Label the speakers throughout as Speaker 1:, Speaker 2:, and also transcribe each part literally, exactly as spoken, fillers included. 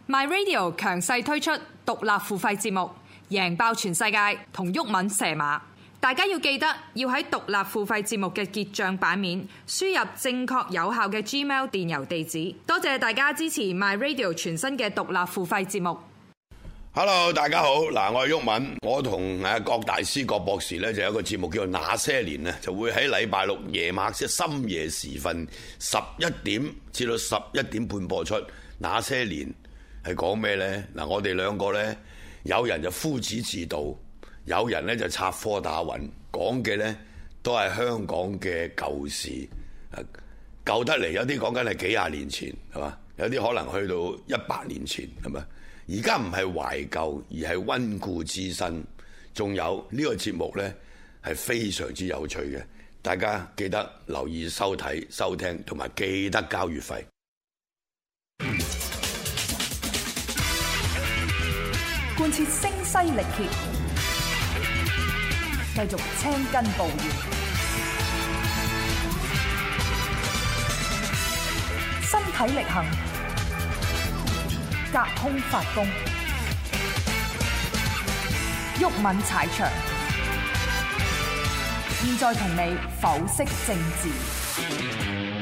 Speaker 1: My Radio 強勢推出獨立付費節目，贏爆全世界同毓民蛇馬。大家要記得要喺獨立付費節目嘅結帳版面輸入正確有效嘅 Gmail 電郵地址。多謝大家支持 My Radio 全新嘅獨立付費節目。
Speaker 2: Hello， 大家好，嗱，我係毓民，我同誒郭大師、郭博士咧就有一個節目叫做《那些年》啊，就會喺禮拜六夜晚即係深夜時分十一點至到十一點半播出。那些年係講咩呢？嗱，我哋兩個呢，有人就夫子自道，有人呢就插科打諢，講嘅呢都係香港嘅舊事，舊得嚟，有啲講緊係幾廿年前，係嘛？有啲可能去到一百年前，係咪？而家唔係懷舊，而係溫故知新。仲有呢個節目呢係非常之有趣嘅，大家記得留意收睇、收聽，同埋記得交月費。
Speaker 3: 貫徹聲嘶力竭，繼續青筋暴現，身體力行，隔空發功，毓民踩場。現在同你剖析政治。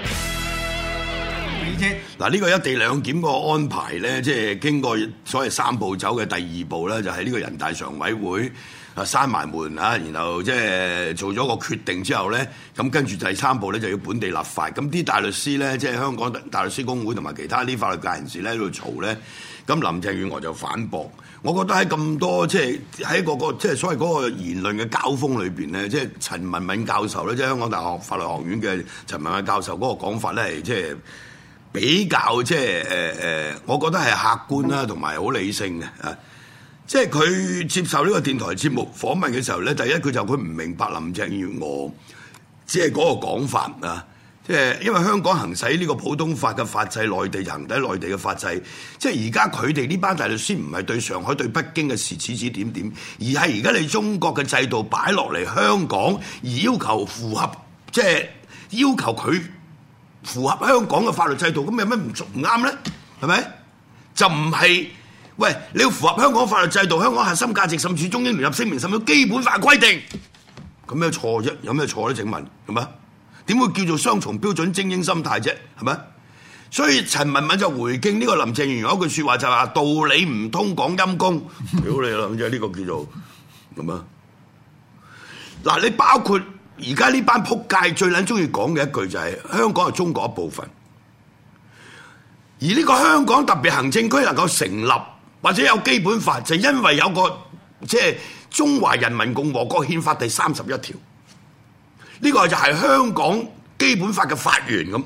Speaker 2: 嗱，呢個一地兩檢個安排呢，即係經過所謂三步走嘅第二步呢，就係呢個人大常委會啊閂埋門啊，然後即係做咗個決定之後呢，咁跟住第三步呢，就要本地立法。咁啲大律師呢，即係香港大律師公會同埋其他啲法律界人士呢，喺度嘈呢。咁林鄭月娥就反駁。我覺得喺咁多即係喺個個即係所謂嗰個言論嘅交鋒裏邊呢，即係陳文敏教授呢，即係香港大學法律學院嘅陳文敏教授嗰個講法呢，係即係比較即係誒誒，我覺得係客觀啦，同埋好理性嘅啊！即係佢接受呢個電台節目訪問嘅時候咧，第一佢就佢唔明白林鄭月娥即係嗰個講法啊！即係因為香港行使呢個普通法嘅法制，內地就行使內地嘅法制。即係而家佢哋呢班大律師唔係對上海對北京嘅事指指點點，而係而家你中國嘅制度擺落嚟香港，而要求符合即係要求佢符合香港嘅法律制度，咁有咩唔唔啱咧？係咪？就唔係喂，你要符合香港法律制度、香港核心價值，甚至中英聯合聲明，甚至基本法規定，咁咩錯啫？有咩錯咧？請問係咪？點會叫做雙重標準、精英心態啫？係咪？所以陳文敏就回敬呢個林鄭月娥一句説話，就係話道理唔通講陰公，屌你啦！咁即係呢個叫做咁啊！嗱，你包括而家呢班仆街最撚中意講嘅一句就係、是、香港係中國一部分，而呢個香港特別行政區能夠成立或者有基本法，就因為有個即係、就是、中華人民共和國憲法第三十一條。呢個就係香港基本法嘅法源咁，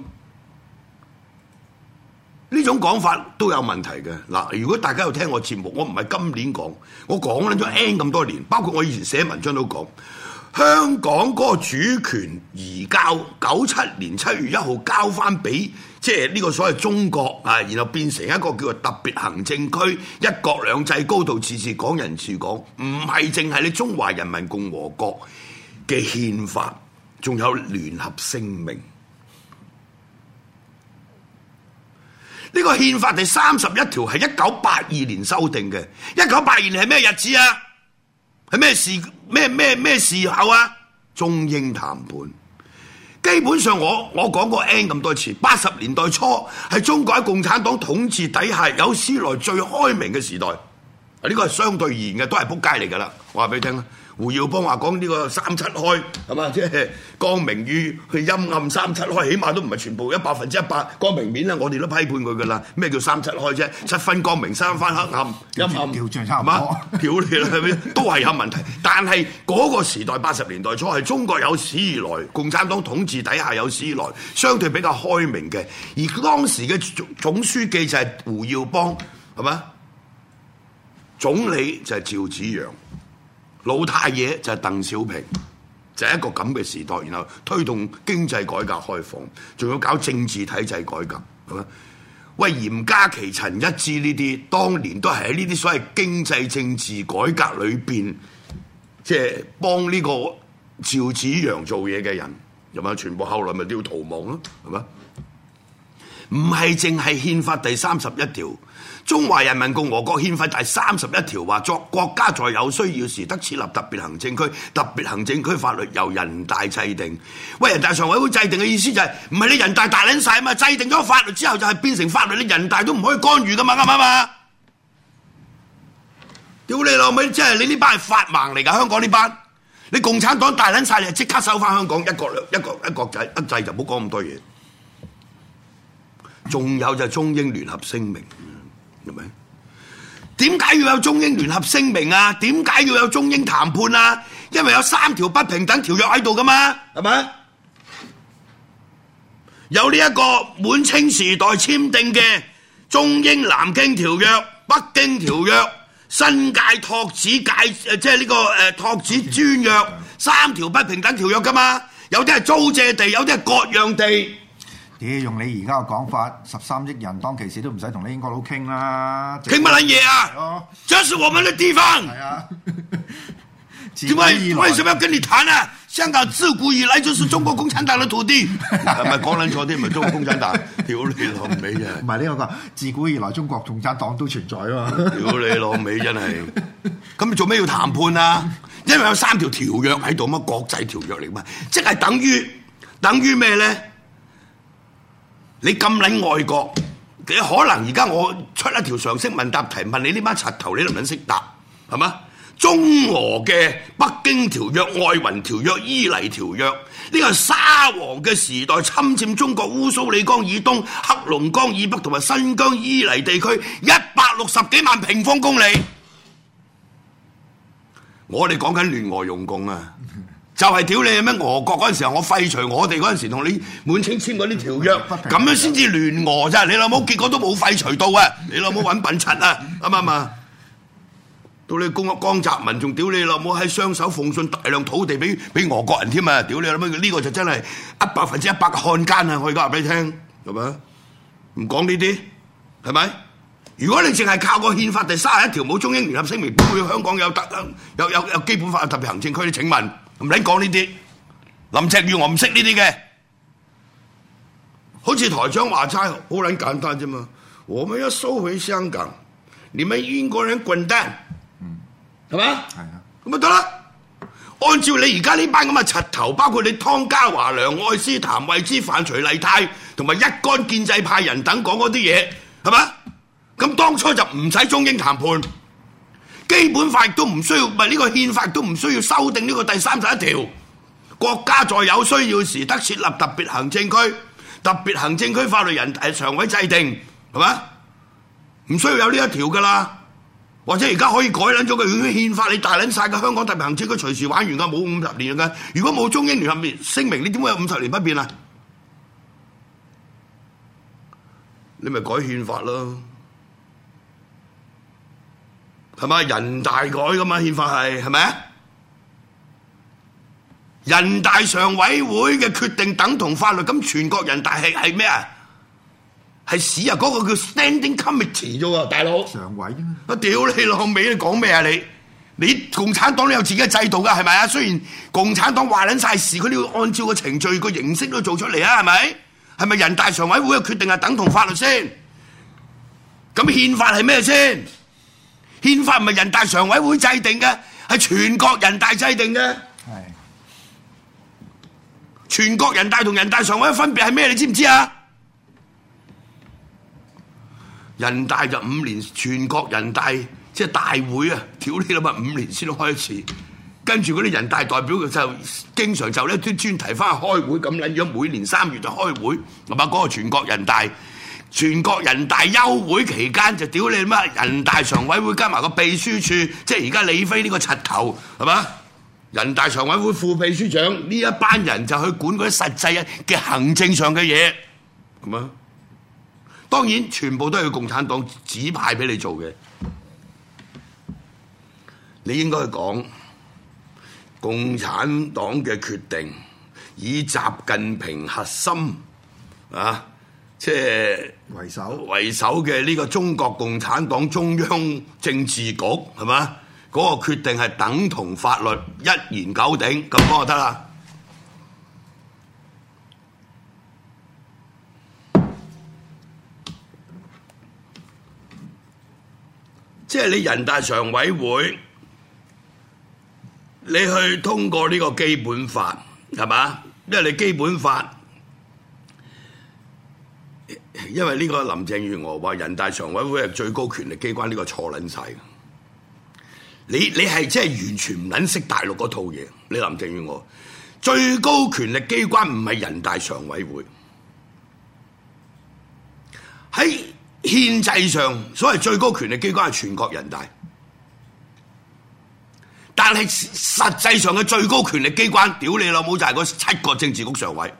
Speaker 2: 呢種講法都有問題嘅。嗱，如果大家有聽我節目，我唔係今年講，我講咗 N 咁多年，包括我以前寫文章都講，香港嗰個主權移交九七年七月一號交翻俾即係呢個所謂中國啊，然後變成一個叫做特別行政區，一國兩制、高度自治、港人治港，唔係淨係你中華人民共和國嘅憲法。仲有聯合聲明，呢個憲法第三十一條係一九八二年修訂嘅。一九八二年係咩日子啊？係咩時咩咩咩時候啊？中英談判，基本上我我講過 N 咁多次，八十年代初係中國喺共產黨統治底下有史以來最開明嘅時代。呢個係相對而言嘅，都係撲街嚟㗎啦！我話俾你聽啦。胡耀邦話講呢個三七開係嘛，即係光明與去陰暗三七開，起碼都唔係全部一百分之一百光明面啦。我哋都批判佢㗎啦。咩叫三七開啫？七分光明，三分黑暗，陰暗調轉差唔多，屌你啦，係咪？都係有問題。但係嗰個時代八十年代初係中國有史以來共產黨統治底下有史以來相對比較開明嘅，而當時嘅總書記就係胡耀邦係嘛，總理就係趙紫陽。老太爺就係鄧小平，就係、是、一個咁嘅時代，然後推動經濟改革開放，仲要搞政治體制改革，係嘛？喂，嚴家琪、陳一之呢啲，當年都係喺呢啲所謂經濟政治改革裏邊，即係幫呢個趙紫陽做嘢嘅人，係嘛？全部後來咪都要逃亡咯，係嘛？唔係淨係憲法第三十一條。 中華人民共和國憲法第三十一條話，作國家在有需要時，得設立特別行政區，特別行政區法律由人大制定。喂，人大常委會制定嘅意思就係唔係你人大大撚晒嘛？制定咗法律之後就係變成法律，你人大都唔可以干預噶嘛？啱唔啱啊？屌你老味，即係你呢班係法盲嚟㗎，香港呢班。你共產黨大撚晒，你就即刻收翻香港一國兩一國一國仔一制，就唔好講咁多嘢。仲有就係中英聯合聲明，係咪？點解要有中英聯合聲明啊？點解要有中英談判啊？因為有三條不平等條約喺度㗎嘛，係咪？有呢一個滿清時代簽訂嘅中英南京條約、北京條約、新界拓址界誒，即係呢個誒拓址專約，三條不平等條約㗎嘛。有啲係租借地，有啲係割讓地。
Speaker 4: 你用你而家嘅講法，十三億人當其時都唔使同你英國佬傾啦。
Speaker 2: 傾乜撚嘢啊？這是我們的地方。係啊。點解為什麼要跟你談啊？香港自古以來就是中國共產黨的土地。係咪講撚錯啲？唔係中國共產黨，屌你老味啫！唔係
Speaker 4: 呢個，自古以來中國共產黨都存在啊嘛。
Speaker 2: 屌你老味真係。咁你做咩要談判啊？因為有三條條約喺度嘛，國際條約嚟嘛，即係等於等於咩咧？你咁撚愛國，你可能而家我出一條常識問答題，問你呢班柒頭，你都唔撚識答，係嘛？中俄嘅北京條約、愛雲條約、伊犁條約，呢個係沙皇嘅時代侵佔中國烏蘇里江以東、黑龍江以北同埋新疆伊犁地區一百六十幾萬平方公里。我哋講緊聯俄容共啊！就係屌你咩俄國嗰陣時候，我廢除我哋嗰陣時同你滿清簽嗰啲條約，咁樣先至聯俄咋？你老母結果都冇廢除到啊！你老母揾笨柒啊！啱唔啱啊？到你江江澤民仲屌你老母喺雙手奉信大量土地俾俾俄國人添啊！屌你老母呢個就真係一百分之一百嘅漢奸啊！我而家話俾你聽，係咪？唔講呢啲係咪？如果你淨係靠個憲法第三十一條冇中英聯合聲明，點會香港有特有有有基本法特別行政區？你請問？唔使講呢啲，林鄭月娥唔識呢啲嘅，好似台長話齋，好撚簡單啫嘛。我們要收回香港，你們英國人滾蛋，嗯，係嘛？係啊，咁咪得啦。按照你而家呢班咁嘅柒頭，包括你湯家驊、梁愛詩、譚慧芝、范徐麗泰同埋一干建制派人等講嗰啲嘢，係嘛？咁當初就唔使中英談判。基本法亦都唔需要，唔係呢個憲法都唔需要修訂呢個第三十一條。國家在有需要時，得設立特別行政區，特別行政區法律人大常委制定，係嘛？唔需要有呢一條噶啦。或者而家可以改撚咗嘅憲法，你大撚晒嘅香港特別行政區隨時玩完噶，冇五十年噶。如果冇中英聯合聲明，你點會有五十年不變啊？你咪改憲法咯。係咪人大改噶嘛？憲法係係咪啊？人大常委會嘅決定等同法律，咁全國人大係係咩啊？係屎啊！嗰、嗰個叫 standing committee 啫喎，大佬。常委啊！我屌你老味，你講咩啊你？你共產黨都有自己嘅制度噶，係咪啊？雖然共產黨話撚晒事，佢都要按照個程序、個形式都做出嚟啊，係咪？係咪人大常委會嘅決定係等同法律先？咁憲法係咩先？憲法唔係人大常委會制定嘅，係全國人大制定嘅。係全國人大同人大常委分別係咩？你知唔知啊？人大就五年，全國人大即係大會啊！屌你老母，五年先開始，跟住嗰啲人大代表就經常就呢啲專題翻去開會咁撚樣，每年三月就開會，係嘛？嗰個全國人大。全國人大休會期間就屌你乜人大常委會加埋個秘書處，即係而家李飛呢個柒頭係嘛？人大常委會副秘書長呢一班人就去管嗰啲實際嘅行政上嘅嘢，咁啊，當然全部都係共產黨指派俾你做嘅。你應該講共產黨嘅決定，以習近平核心啊，即係為首為首嘅呢個中國共產黨中央政治局係嘛？嗰個決定係等同法律，一言九鼎，咁講就得啦。 即係你人大常委會，你去通過呢個基本法係嘛？因為你基本法，因為呢個林鄭月娥話人大常委會係最高權力機關，呢個錯撚晒嘅。你你係即係完全唔撚識大陸嗰套嘢。你林鄭月娥最高權力機關唔係人大常委會，喺憲制上所謂最高權力機關係全國人大，但係實際上嘅最高權力機關，屌你老母就係嗰七個政治局常委。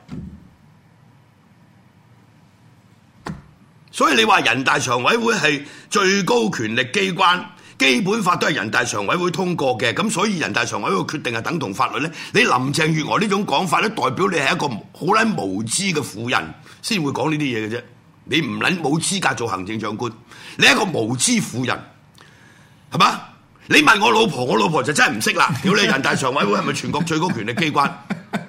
Speaker 2: 所以你話人大常委會係最高權力機關，基本法都係人大常委會通過嘅，咁所以人大常委會決定係等同法律咧。你林鄭月娥呢種講法咧，代表你係一個好撚無知嘅婦人先會講呢啲嘢嘅啫。你唔撚冇資格做行政長官，你係一個無知婦人，係嘛？你問我老婆，我老婆就真係唔識啦。屌你，人大常委會係咪全國最高權力機關？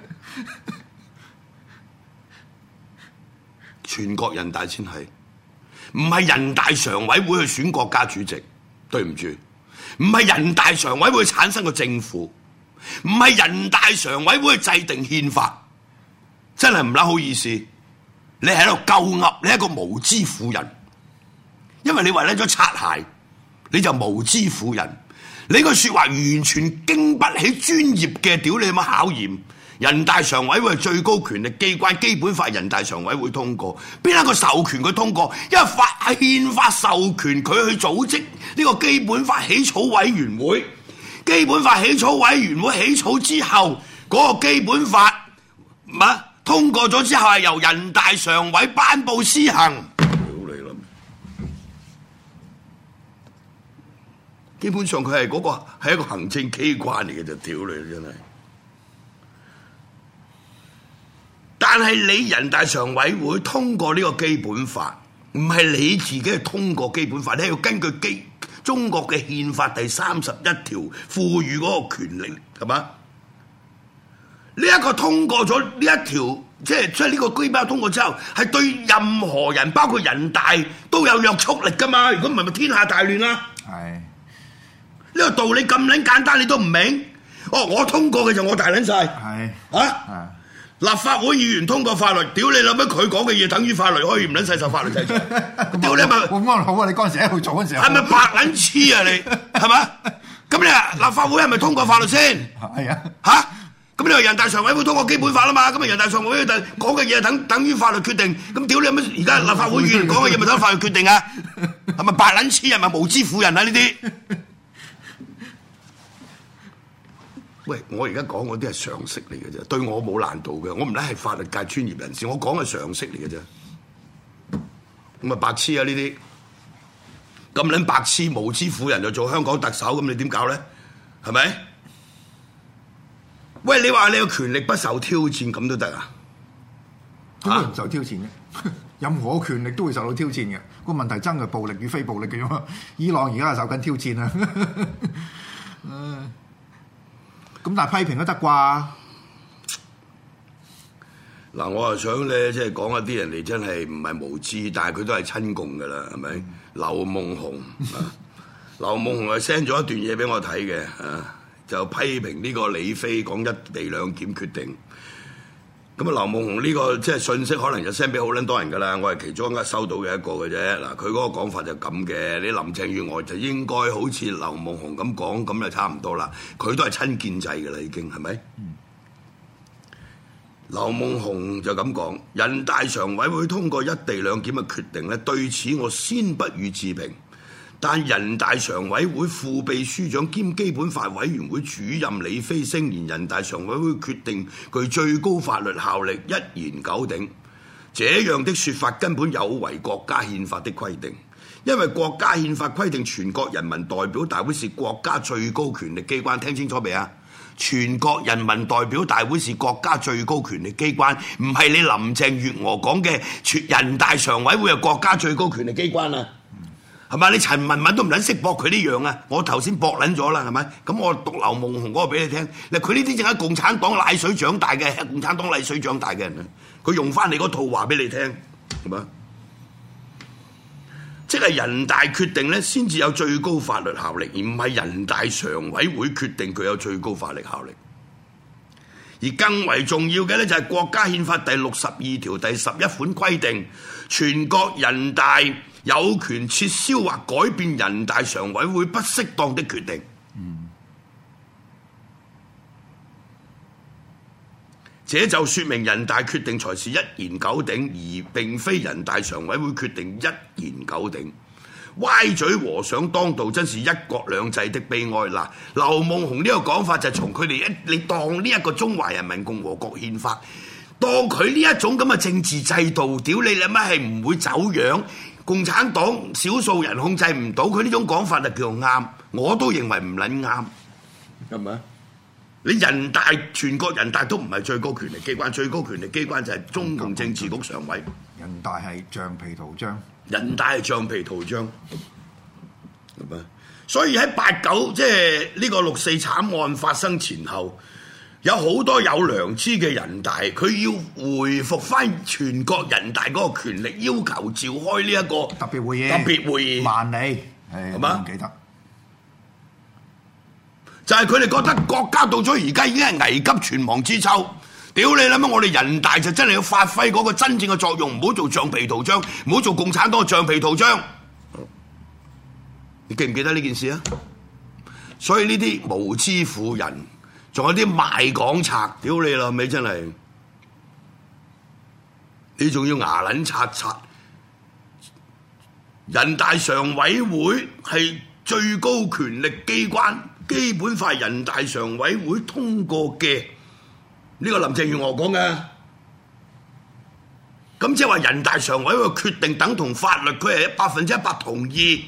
Speaker 2: 全國人大先係，唔係人大常委會去選國家主席。對唔住，唔係人大常委會產生個政府，唔係人大常委會制定憲法，真係唔撚好意思。你喺度鳩噏，你係一個無知婦人，因為你為咗擦鞋，你就無知婦人。你個説話完全經不起專業嘅屌你乜考驗。人大常委會係最高權力機關，基本法人大常委會通過，邊一個授權佢通過？因為法憲法授權佢去組織呢個基本法起草委員會。基本法起草委員會起草之後，嗰個基本法乜通過咗之後係由人大常委頒布施行。屌你啦！基本上佢係嗰個係一個行政機關嚟嘅，就屌你真係。但係你人大常委會通過呢個基本法，唔係你自己去通過基本法，你係要根據基中國嘅憲法第三十一條賦予嗰個權力，係嘛？呢一個通過咗呢一條，即係即係呢個基本法通過之後，係對任何人，包括人大都有約束力噶嘛？如果唔係，咪天下大亂啦！係呢個道理咁撚簡單，你都唔明？哦，我通過嘅就我大撚晒，係啊！立法會議員通過法律，屌你諗乜？佢講嘅嘢等於法律，可以唔撚使受法律制裁？屌你咪咁可能好啊！你嗰陣時喺度做嗰陣時，係咪白撚黐啊？你係嘛？咁你啊立法會係咪通過法律先？係啊嚇！咁你話人大常委會通過基本法啦嘛？咁啊人大常委會講嘅嘢等等於法律決定，咁屌你乜？而家立法會議員講嘅嘢咪等法律決定啊？係咪白撚黐？係咪無知婦人啊？呢啲？喂，我而家講嗰啲係常識嚟嘅啫，對我冇難度嘅，我唔係係法律界專業人士，我講嘅常識嚟嘅啫。咁啊白痴啊呢啲，咁撚白痴無知婦人就做香港特首，咁你點搞咧？係咪？喂，你話你個權力不受挑戰咁都得啊？
Speaker 4: 點會唔受挑戰嘅？任何權力都會受到挑戰嘅。個問題真係暴力與非暴力嘅啫嘛。伊朗而家係受緊挑戰啊！嗯。咁但係批評都得啩？
Speaker 2: 嗱，我係想咧，即係講一啲人哋真係唔係無知，但係佢都係親共噶啦，係咪？嗯、劉夢熊，劉夢熊係 send 咗一段嘢俾我睇嘅，啊，就批評呢個李飛講一地兩檢決定。咁啊，劉夢熊呢個即係信息可能就 send 俾好撚多人噶啦，我係其中一收到嘅一個嘅啫。嗱，佢嗰個講法就咁嘅，你林鄭月娥就應該好似劉夢熊咁講，咁就差唔多啦。佢都係親建制嘅啦，已經係咪？嗯、劉夢熊就咁講，人大常委會通過一地兩檢嘅決定咧，對此我先不予置評。但人大常委會副秘書長兼基本法委員會主任李飛聲言，人大常委會決定具最高法律效力，一言九鼎。這樣的說法根本有違國家憲法的規定，因為國家憲法規定全國人民代表大會是國家最高權力機關，聽清楚未啊？全國人民代表大會是國家最高權力機關，唔係你林鄭月娥講嘅全人大常委會係國家最高權力機關啊！係咪？你陳文敏都唔撚識駁佢呢樣啊！我頭先駁撚咗啦，係咪？咁我讀劉夢熊嗰個俾你聽。嗱，佢呢啲淨係共產黨奶水長大嘅，共產黨奶水長大嘅人啊！佢用翻你嗰套話俾你聽，係咪？ 即係人大決定咧，先至有最高法律效力，而唔係人大常委會決定佢有最高法律效力。而更為重要嘅咧，就係國家憲法第六十二條第十一款規定，全國人大有權撤銷或改變人大常委會不適當的決定。嗯，這就說明人大決定才是一言九鼎，而並非人大常委會決定一言九鼎。歪嘴和尚當道，真是一國兩制的悲哀。嗱，劉夢熊呢個講法就係從佢哋一你當呢一個中華人民共和國憲法，當佢呢一種咁嘅政治制度，屌你你乜係唔會走樣，共產黨少數人控制唔到，佢呢種講法就叫做啱，我都認為唔撚啱，係咪？你人大全國人大都唔係最高權力機關，最高權力機關就係中共政治局常委。
Speaker 4: 人大係橡皮圖章，
Speaker 2: 人大係橡皮圖章，係咪？所以喺八九即係呢個六四慘案發生前後，有好多有良知嘅人大，佢要回復翻全國人大嗰個權力，要求召開呢一個
Speaker 4: 特別會議。
Speaker 2: 特別會議
Speaker 4: 萬里係嘛？唔記得。
Speaker 2: 就係佢哋覺得國家到咗而家已經係危急存亡之秋，屌你諗乜？我哋人大就真係要發揮嗰個真正嘅作用，唔好做橡皮圖章，唔好做共產黨嘅橡皮圖章。你記唔記得呢件事啊？所以呢啲無知婦人，仲有啲賣港賊，屌你老味真係，你仲要牙撚擦擦。人大常委會係最高權力機關，基本法人大常委會通過嘅，呢個林鄭月娥講嘅。咁即係話人大常委會嘅決定等同法律，佢係百分之一百同意。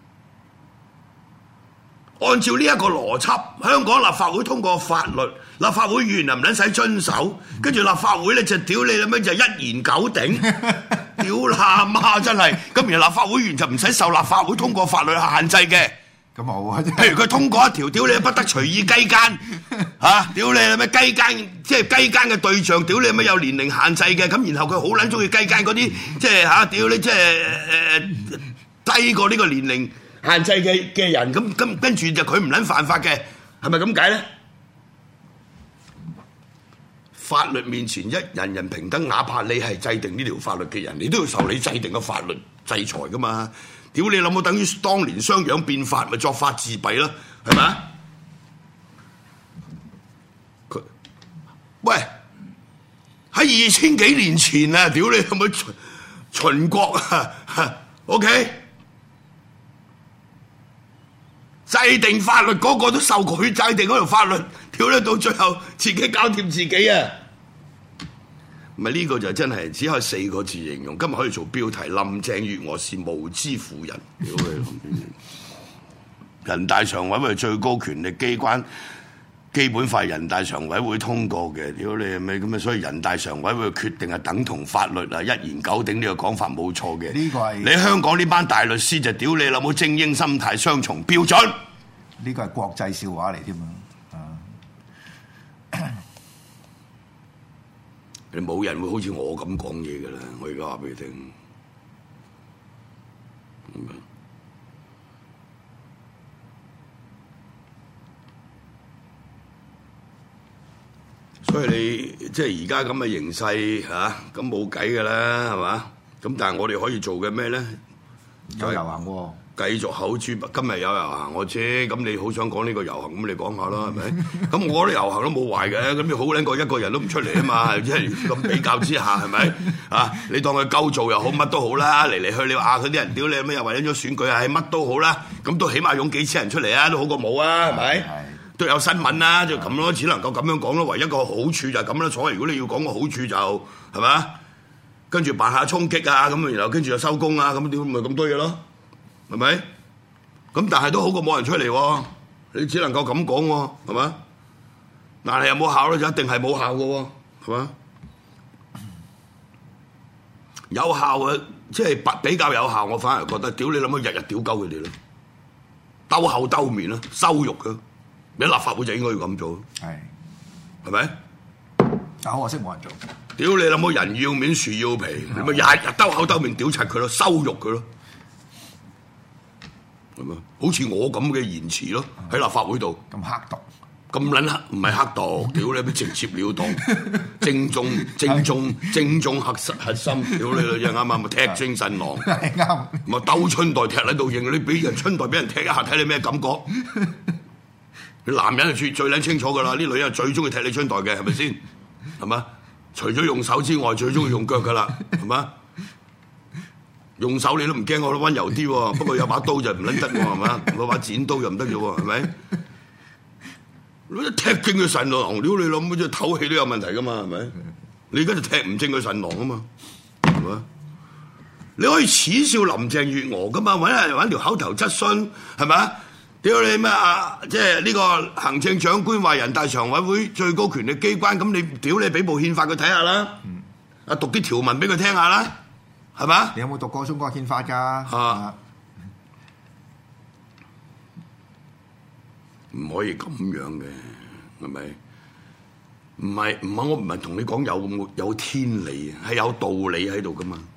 Speaker 2: 按照呢一個邏輯，香港立法會通過法律，立法會議員又唔撚使遵守，跟住立法會咧就屌你啦咩，就一言九鼎。屌啦媽真係，咁而立法會議員就唔使受立法會通過法律限制嘅。
Speaker 4: 咁冇啊！
Speaker 2: 譬如佢通過一條，屌你不得隨意雞奸嚇，屌你啦咩雞奸，即係雞奸嘅對象，屌你咩有年齡限制嘅，咁然後佢好撚中意雞奸嗰啲，即係嚇屌你即係誒低過呢個年齡限制嘅嘅人，咁咁跟住就佢唔撚犯法嘅，係咪咁解咧？法律面前一人人平等，哪怕你係制定呢條法律嘅人，你都要受你制定嘅法律制裁噶嘛。屌你諗冇等於當年雙養變法，咪作法自斃咯，係咪啊？佢喂喺二千幾年前啊，屌你係咪秦秦國啊 ？OK， 制定法律嗰個都受佢制定嗰條法律，屌你到最後自己搞掂自己啊！咪呢個就真係只可以四個字形容，今日可以做標題：林鄭月娥是無知婦人。屌你！人大常委會係最高權力機關，基本法人大常委會通過嘅。屌你咪咁啊！所以人大常委會嘅決定係等同法律啊，一言九鼎呢個講法冇錯嘅。
Speaker 4: 呢個係
Speaker 2: 你香港呢班大律師就屌你啦，冇精英心態，雙重標準。
Speaker 4: 呢個係國際笑話嚟添啊！
Speaker 2: 你冇人會好似我咁講嘢㗎啦！我而家話俾你聽，所以你即係而家咁嘅形勢嚇，咁冇計㗎啦，係嘛？咁但係我哋可以做嘅咩咧？
Speaker 4: 有遊行喎。
Speaker 2: 繼續口誅，今日有遊行我知，咁你好想講呢個遊行，咁你講下啦，係咪？咁我覺得遊行都冇壞嘅，咁你好撚過一個人都唔出嚟啊嘛，即係咁比較之下，係咪？啊，你當佢鳩做又好，乜都好啦，嚟嚟去你話佢啲人屌你咩，又為咗選舉啊，乜都好啦，咁都起碼湧幾千人出嚟啊，都好過冇啊，係咪？都有新聞啦，就咁咯，只能夠咁樣講咯。唯一個好處就係咁啦，所謂如果你要講個好處就係嘛，跟住扮下衝擊啊，咁然後跟住就收工啊，咁點咪咁多嘢咯？係咪？咁但係都好過冇人出嚟喎，你只能夠咁講喎，係嘛？但係有冇效咧？就一定係冇效嘅喎，係嘛？有效嘅，即係比較有效，我反而覺得，屌你諗下，日日屌鳩佢哋咯，兜口兜面咯，羞辱嘅，你立法會就應該要咁做，係係咪？
Speaker 4: 但可惜冇人做。
Speaker 2: 屌你諗下，人要面樹要皮，你咪日日兜口兜面屌柒佢咯，羞辱佢咯。 係咪？好似我咁嘅言辭咯，喺立法會度
Speaker 4: 咁黑毒。
Speaker 2: 咁撚黑唔係黑道，屌你咩直接了當，正中正中正中核實核心，屌你老嘢啱啱咪踢精神狼，
Speaker 4: 係啱，
Speaker 2: 咪兜春袋踢喺度認，你俾人春袋俾人踢一下，睇你咩感覺？你男人係最最撚清楚噶啦，啲女人係最中意踢你春袋嘅，係咪先？係嘛？除咗用手之外，最中意用腳噶啦，係嘛？用手你都唔驚，我都溫柔啲喎，不過有把刀就唔撚得喎，係嘛？攞把剪刀又唔得嘅喎，係咪？一踢正佢神狼，屌你老母，即係唞氣都有問題噶嘛，係咪？你而家就踢唔正佢神狼啊嘛，係嘛？你可以恥笑林鄭月娥噶嘛，揾人揾條口頭質詢，係咪？屌你咩啊？即係呢個行政長官話人大常委會最高權力機關，咁你屌你俾部憲法佢睇下啦，啊、嗯、讀啲條文俾佢聽下啦，係嘛？
Speaker 4: 你有冇讀過中國憲法㗎？
Speaker 2: 啊，唔可以咁樣嘅，係咪？唔係唔係，我唔係同你講有有天理，係有道理喺度噶嘛。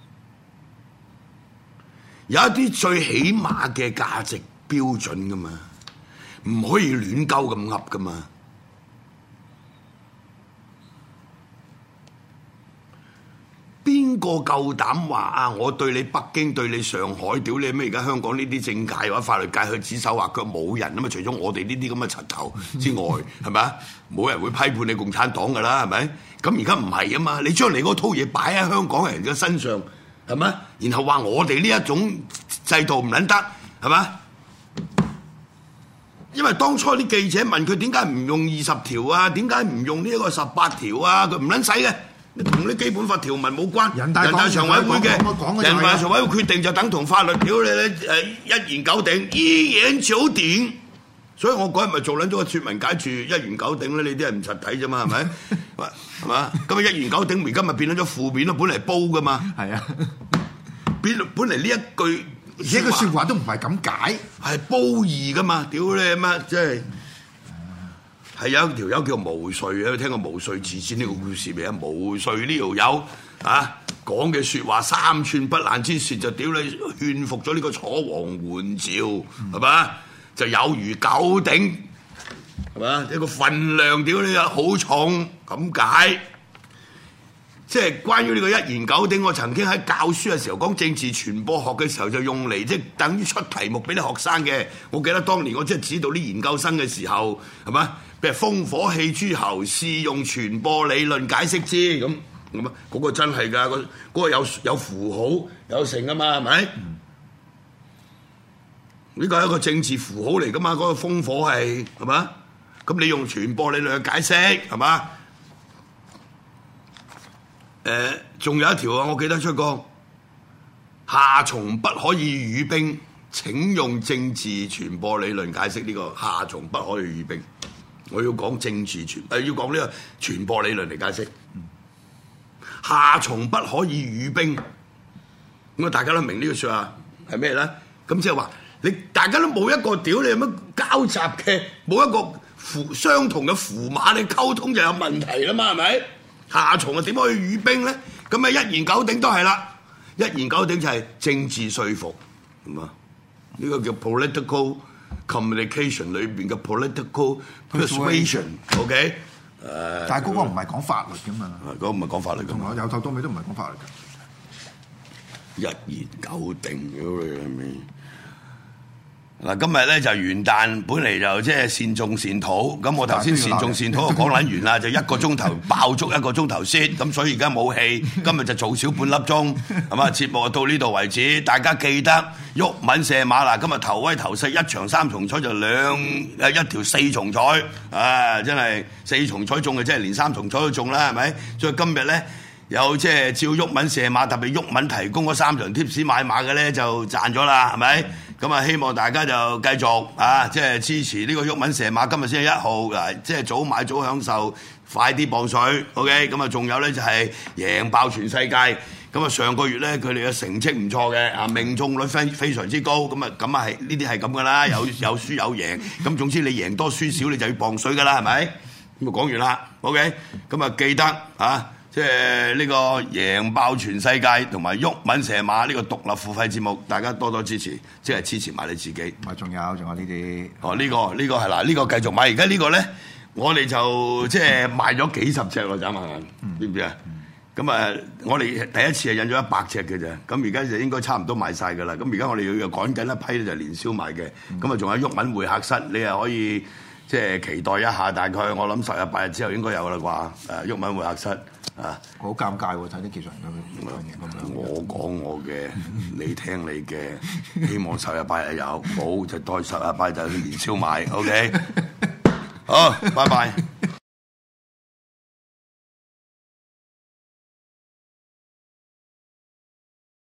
Speaker 2: 有一啲最起碼嘅價值標準噶嘛，唔可以亂鳩咁噏噶嘛。邊個夠膽話啊？我對你北京，對你上海，屌你咩？而家香港呢啲政界或者法律界去指手畫腳，冇人啊嘛！除咗我哋呢啲咁嘅柒頭之外，係咪啊？冇人會批判你共產黨噶啦，係咪？咁而家唔係啊嘛！你將你嗰套嘢擺喺香港人嘅身上，係咪？然後話我哋呢一種制度唔撚得，係咪？因為當初啲記者問佢點解唔用二十條啊？點解唔用呢一個十八條啊？佢唔撚使嘅。同啲基本法條文冇關，人大常委會嘅人大常委會決定就等同法律，屌你咧誒一言九鼎，一言九鼎。所以我嗰日咪做撚咗個説文解注一言九鼎咧，你啲人唔實睇啫嘛，係咪？係嘛？咁啊一言九鼎而家咪變咗咗負面咯，本嚟煲噶嘛。係啊，變本嚟呢一句，
Speaker 4: 而且個説話都唔係咁解，
Speaker 2: 係褒義噶嘛，屌你乜即係。係有一條友叫毛遂啊！聽過毛遂自薦呢個故事未啊？毛遂呢條友啊講嘅説話三寸不爛之舌就屌你勸服咗呢個楚王換趙係嘛？就有如九鼎係嘛？一個份量屌你啊好重咁解。即係關於呢個一言九鼎，我曾經喺教書嘅時候講政治傳播學嘅時候就用嚟即係等於出題目俾啲學生嘅。我記得當年我即係指導啲研究生嘅時候係嘛？譬如烽火戲諸侯，試用傳播理論解釋之咁咁啊！嗰、那個真係㗎，嗰、那、嗰個有有符號有成啊嘛，係咪？呢個係一個政治符號嚟㗎嘛，嗰、那個烽火係係嘛？咁你用傳播理論去解釋係嘛？誒，仲、呃、有一條啊，我記得出過夏蟲不可以語冰，請用政治傳播理論解釋呢、這個夏蟲不可以語冰。我要講政治傳，誒要講呢個傳播理論嚟解釋。夏蟲不可以語冰，咁啊大家都明呢個説話係咩咧？咁即係話你大家都冇一個屌你有乜交集嘅，冇一個符相同嘅符碼，你溝通就有問題啦嘛，係咪？夏蟲啊點可以語冰咧？咁啊一言九鼎都係啦，一言九鼎就係政治說服，係嘛？呢、這個叫 political communication 裏邊嘅 political persuasion，OK？ 誒，
Speaker 4: 但係嗰個唔係講法律㗎嘛，
Speaker 2: 嗰個唔係講法律㗎嘛，
Speaker 4: 由頭到尾都唔係講法律㗎。
Speaker 2: 一言九鼎咗你係咪？嗱，今日咧就元旦，本嚟就即係善頌善禱，咁我頭先善頌善禱就講撚完啦，就一個鐘頭爆足一個鐘頭先，咁所以而家冇氣，今日就做少半粒鐘，係嘛？節目就到呢度為止，大家記得毓民射馬啦，今日頭威頭勢一場三重彩就兩誒一條四重彩，啊真係四重彩中嘅，即係連三重彩都中啦，係咪？所以今日咧有即係照毓民射馬，特別毓民提供嗰三場貼士買馬嘅咧就賺咗啦，係咪？咁啊，希望大家就繼續啊，即係支持呢個毓民射馬。今日先係一號，嗱，即係早買早享受，快啲磅水 ，OK？咁啊，仲有咧就係贏爆全世界。咁啊，上個月咧佢哋嘅成績唔錯嘅，啊命中率非非常之高。咁啊，咁啊係呢啲係咁噶啦，有有輸有贏。咁總之你贏多輸少你就要磅水噶啦，係咪？咁啊講完啦 ，OK？咁啊記得啊。 即係呢個贏爆全世界同埋毓民射馬呢個獨立付費節目，大家多多支持，即係支持埋你自己。
Speaker 4: 咪仲有仲有呢啲
Speaker 2: 哦，呢、這個呢、這個係嗱，呢、這個繼續買。而家呢個咧，我哋就即係賣咗幾十隻咯，眨下眼，知唔知啊？咁啊、嗯，我哋第一次係印咗一百隻嘅啫，咁而家就應該差唔多賣晒㗎啦。咁而家我哋要趕緊一批咧，就年宵賣嘅。咁啊，仲有毓民會客室，你又可以即係期待一下。大概我諗十日八日之後應該有啦啩。誒，毓民會客室啊，
Speaker 4: 好尷尬喎！睇啲技術人咁樣咁樣。
Speaker 2: 我講我嘅，你聽你嘅。希望十日八日有，冇就待十日八日就去年宵賣。OK，好，拜拜。